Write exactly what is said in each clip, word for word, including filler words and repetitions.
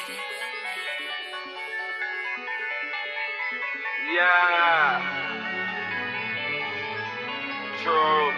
Yeah. True.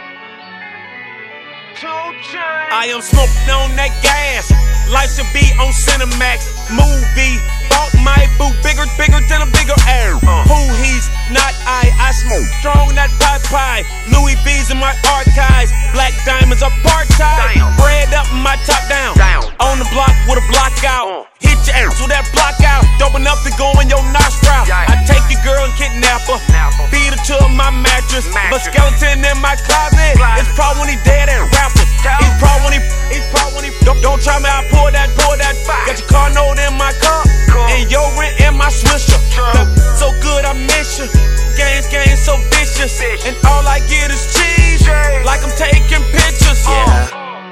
Two chains. I am smoking on that gas. Life should be on Cinemax. Movie. Bought my boo bigger, bigger than a bigger air. Uh. Who he's not I. I smoke strong, that pie pie. Louis V's in my archives. Black diamonds apartheid. Bread up and my top down. Down. On the block with a block out. Uh. Hit your ass with that block out. Dope enough to go in your nostril. Yeah. I take your girl and kidnap her. Napper. Feed her to my mattress. mattress. But skeleton in my closet. Closet. It's probably when he dead and rapper. Tell He's probably when he, he's probably when he, don't, don't try me, I pour that, pour that. Fire. Got your car note in my car. Cool. And your rent in my swisher. True. Look, so good I miss you. Games, games so vicious. Vicious. And all I get is cheese. Cheese. Like I'm taking pictures. Yeah.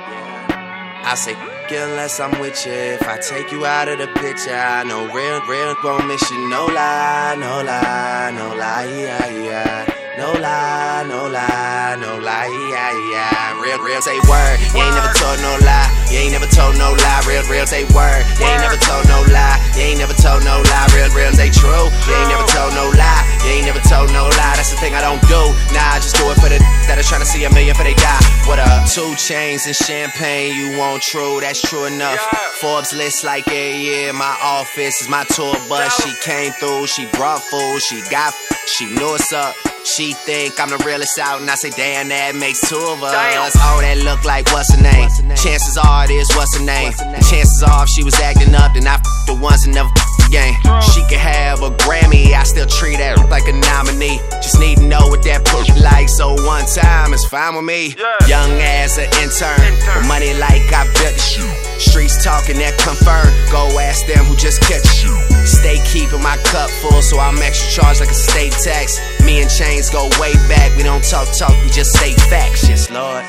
I say, unless I'm with you. If I take you out of the picture, I know real, real won't miss you. No lie, no lie, no lie, yeah, yeah. No lie, no lie, no lie, yeah, yeah. Real, real say word. You ain't never told no lie. You ain't never told no lie. Real, real say word. You ain't never told no lie. You ain't never told no lie. Real, real say true. You ain't never told no lie. You ain't never told no lie. That's the thing I don't do. Nah, I just do it for the that are trying to see a million for they die. What up? Two chains and champagne, you want true, that's true enough. Yeah. Forbes list like a year, my office is my tour bus. She came through, she brought food, she got she knew what's up. She think I'm the realest out, and I say, damn, that makes two of us. Damn. Oh, that look like what's her name? What's her name? Chances are it is what's her name? What's her name? Chances are if she was acting up, then I f the ones that never f again. True. She could have a Grammy, I still treat her like a nominee. Just need to know what that push like, so one time is fine with me. Yeah. Young as an intern, Intern. with money like I built the shoe. Streets talking that confirm, go ask them who just catch you. Stay keeping my cup full, so I'm extra charged like a state tax. Me and Chains go way back, we don't talk talk, we just say facts. Yes, Lord.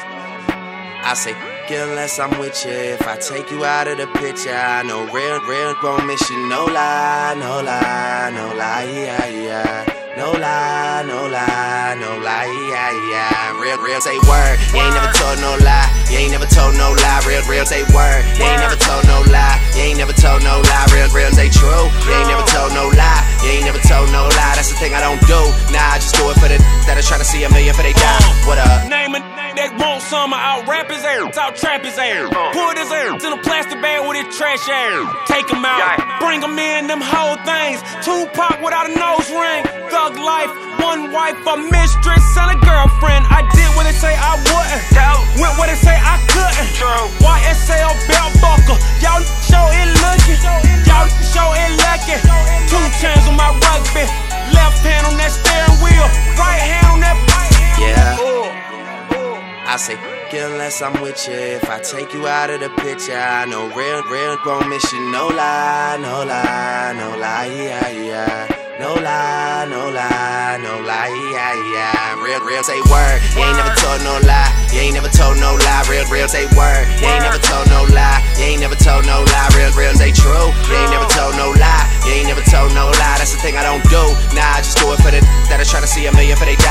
I say, unless I'm with you. If I take you out of the picture, I know real, real won't miss you. No lie, no lie, no lie, yeah, yeah. No lie, no lie, no lie, yeah, yeah. Real, real say word. You ain't never told no lie. You ain't never told no lie. Real, real say word. You ain't never told no lie. You ain't never told no lie. Real, real say true. You ain't never told no lie. You ain't never told no lie. That's the thing I don't do. Nah, I just do it for the that are trying to see a million for they die. What up? Name it, they want some, out rap his air, out trap his air. Put his air in a plastic bag with his trash air. Take him out, Yeah. bring him in, them whole things. Tupac without a nose ring. Thug life, one wife, a mistress, and a girlfriend. I did what they say I wouldn't. Tell. Went where they say I couldn't. True. Y S L belt buckle. Y'all show it looking. Y'all show it lucky. Two chains on my rugby. Left hand on that steering wheel. Right hand on that. Yeah. Ooh. I say, unless I'm with you. If I take you out of the picture, I know real, real won't miss you. No lie, no lie, no lie, yeah, yeah. No lie, no lie, no lie, yeah, yeah. Real, real say word. You ain't never told no lie. You ain't never told no lie. Real, real say word. You ain't never told no lie. You ain't never told no lie. Real, real say true. You ain't never told no lie. You ain't never told no lie. That's the thing I don't do. Nah, I just do it for the that are trying to see a million for they